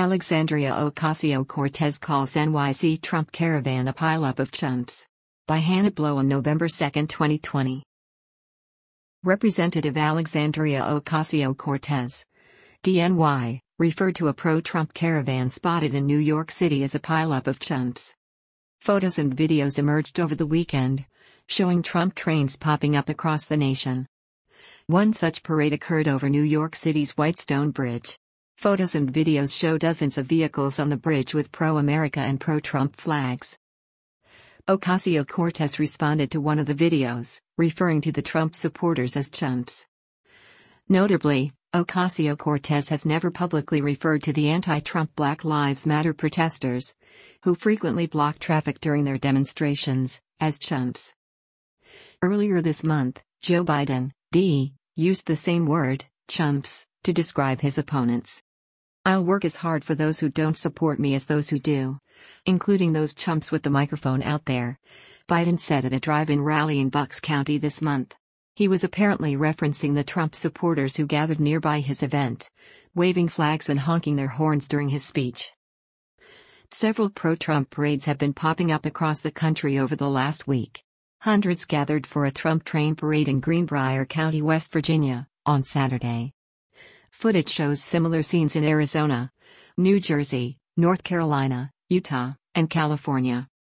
Alexandria Ocasio-Cortez calls NYC Trump caravan a pileup of chumps. By Hannah Blow on November 2, 2020. Representative Alexandria Ocasio-Cortez, DNY, referred to a pro-Trump caravan spotted in New York City as a pileup of chumps. Photos and videos emerged over the weekend, showing Trump trains popping up across the nation. One such parade occurred over New York City's Whitestone Bridge. Photos and videos show dozens of vehicles on the bridge with pro-America and pro-Trump flags. Ocasio-Cortez responded to one of the videos, referring to the Trump supporters as chumps. Notably, Ocasio-Cortez has never publicly referred to the anti-Trump Black Lives Matter protesters, who frequently block traffic during their demonstrations, as chumps. Earlier this month, Joe Biden, D., used the same word, chumps, to describe his opponents. "I'll work as hard for those who don't support me as those who do, including those chumps with the microphone out there," Biden said at a drive-in rally in Bucks County this month. He was apparently referencing the Trump supporters who gathered nearby his event, waving flags and honking their horns during his speech. Several pro-Trump parades have been popping up across the country over the last week. Hundreds gathered for a Trump train parade in Greenbrier County, West Virginia, on Saturday. Footage shows similar scenes in Arizona, New Jersey, North Carolina, Utah, and California.